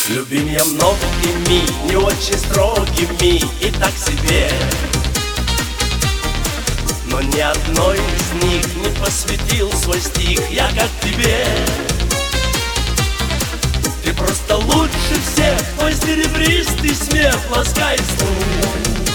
Люби меня многими, не очень строгими и так себе, но ни одной из них не посвятил свой стих я как тебе. Ты просто лучше всех, твой серебристый смех ласкает слух.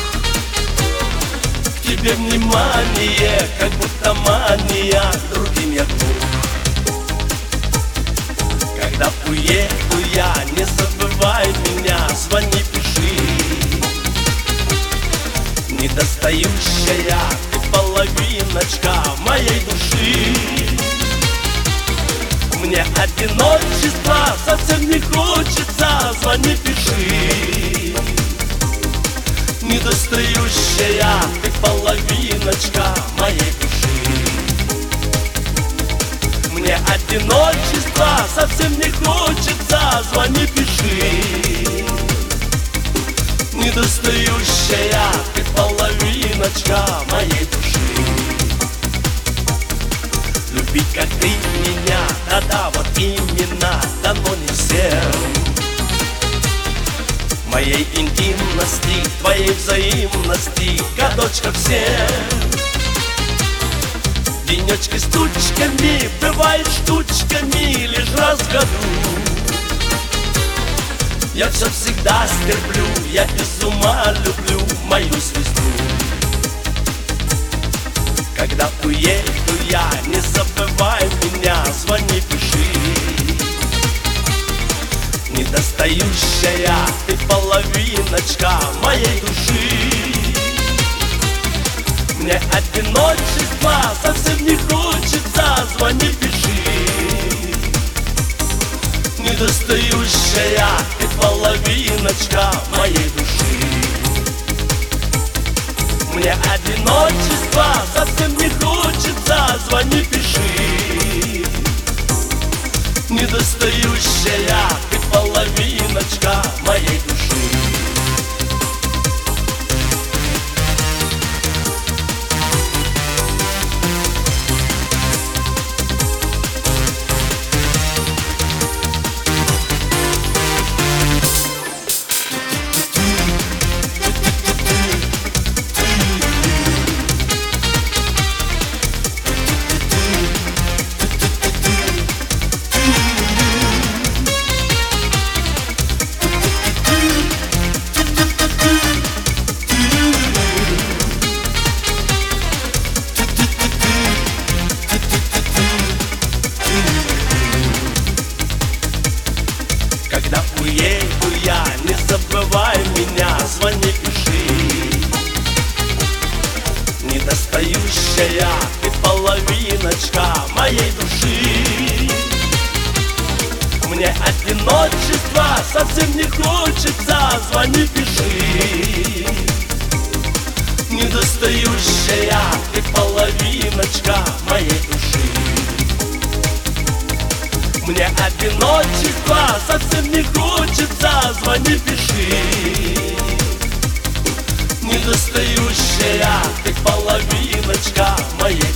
К тебе внимание, как будто мания, другим я глух. Когда уеду я, не забывай меня, звони, пиши. Недостающая ты половиночка моей души. Мне одиночества совсем не хочется, звони, пиши. Недостающая ты половиночка моей души. Мне одиночества совсем не хочется, звони, пиши. Недостающая ты половиночка моей души. Любить, как ты меня, да-да, вот именно, дано не всем. Моей интимности, твоей взаимности, годочка всем. Денечки с тучками, бывает штучками лишь раз в году. Я все всегда стерплю, я без ума люблю мою звезду. Когда уеду я, не забывай меня, звони, пиши. Недостающая ты половиночка моей души. Мне одиночества совсем не хочется, звони, пиши. Недостающая ты половиночка моей души. Мне одиночества совсем не хочется, звони, пиши. Недостающая ты половиночка моей души. Когда уеду я, не забывай меня, звони, пиши. Недостающая ты половиночка моей души. Мне одиночества совсем не хочется, звони, пиши. Недостающая ты половиночка моей души. Мне одиночества совсем не хочется, звони, пиши. Недостающая ты половиночка моей